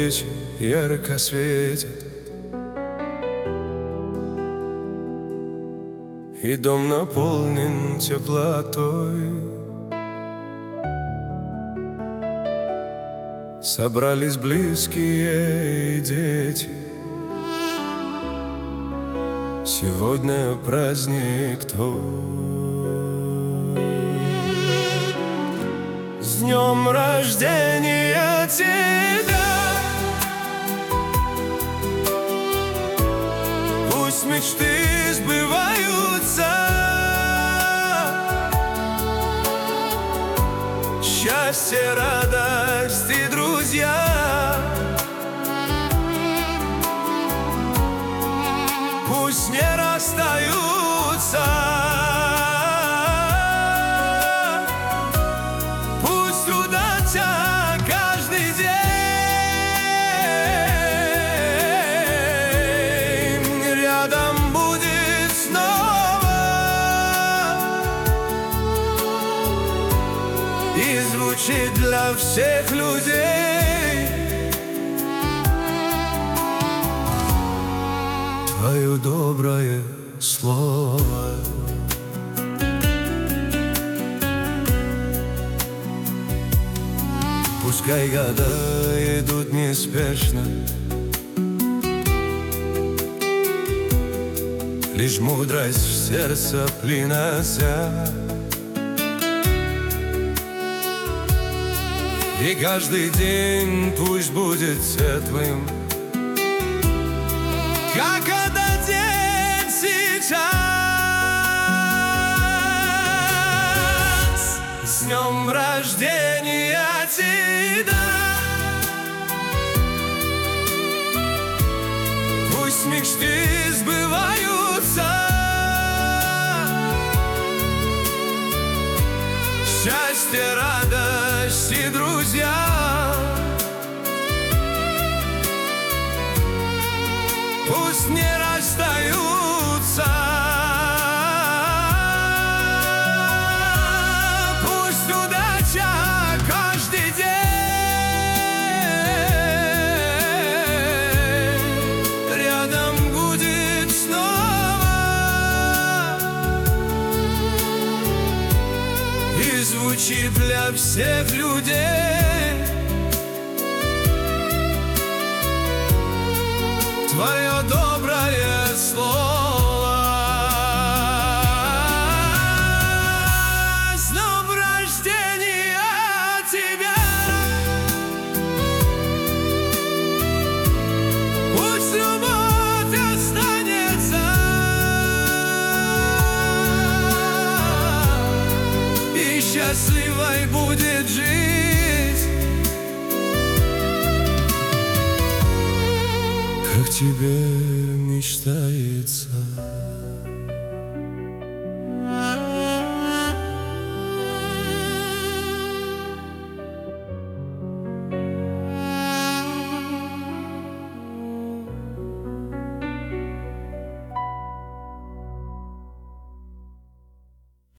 свечи ярко светят, и дом наполнен теплотой. Собрались близкие и дети. Сегодня праздник твой. С днем рождения тебя! Пусть мечты сбываются, счастье, радость и друзья. Пусть не расстаются, пусть удача каждый день рядом будет снова и звучит для всех людей твое доброе слово. Пускай года идут неспешно, лишь мудрость в сердце принося, и каждый день пусть будет светлым, как этот день сейчас. С днем рождения тебя! Пусть мечты сбываются, счастье, радость и друзья. Пусть не расстаются, пусть удача каждый день рядом будет снова и звучит для всех людей твое доброе слово. С днем рождения тебя! Пусть любовь останется и счастливой будет жизнь. Как тебе мечтается.